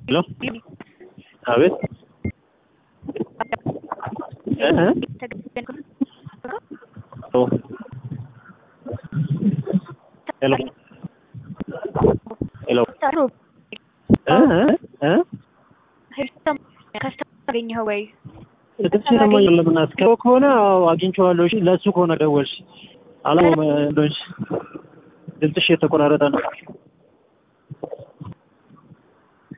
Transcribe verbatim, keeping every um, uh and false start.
Hello? Abet? Eh? Oh. Hello? Hello? Eh? Eh? ካስተገኘው ወይ ለተሰማኝ ለምናስ ከሆነ አግኝቼዋለሁ። እሺ ለሱ ከሆነ ደወልሽ አላማ እንደሆነሽ ድምፅሽ የተቆራረጠ ነው።